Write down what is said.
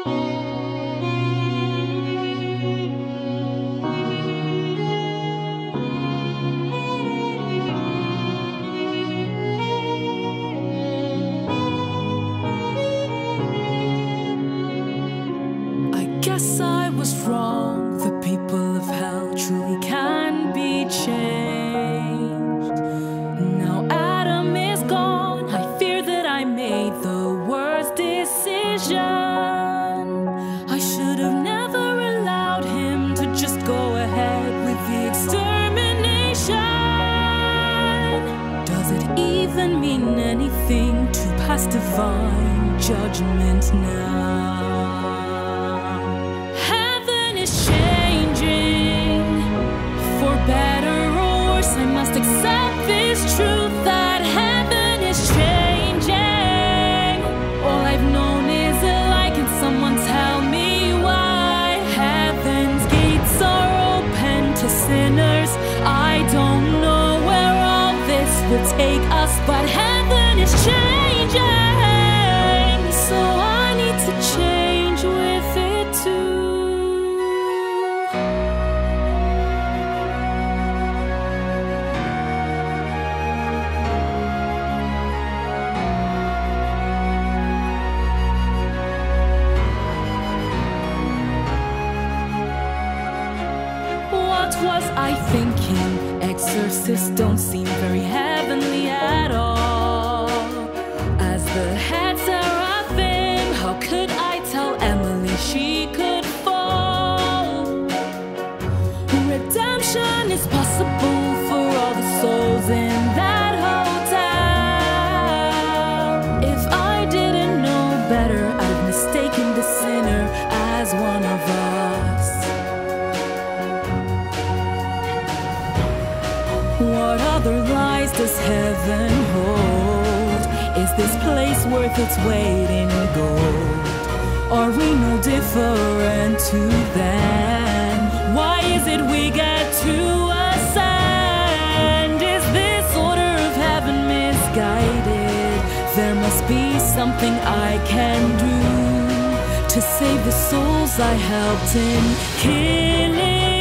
Guess I was wrong. The people of hell truly can be changed. Now Adam is gone. I fear that I made the worst decision. I should have never allowed him to just go ahead with the extermination. Does it even mean anything to pass divine judgment now? Better or worse, I must accept this truth that heaven is changing. All I've known is a lie. Can someone tell me why heaven's gates are open to sinners? I don't know where all this will take us, but heaven is changing, so I need to change with it too. What was I thinking? Exorcists don't seem very heavenly at all. As the head seraphim, how could I tell Emily she could fall? Redemption is possible for all the souls in that hotel. If I didn't know better, I'd have mistaken the sinner as one of us. What other lies does heaven hold? Is this place worth its weight in gold? Are we no different to them? Why is it we get to ascend? Is this order of heaven misguided? There must be something I can do to save the souls I helped in killing.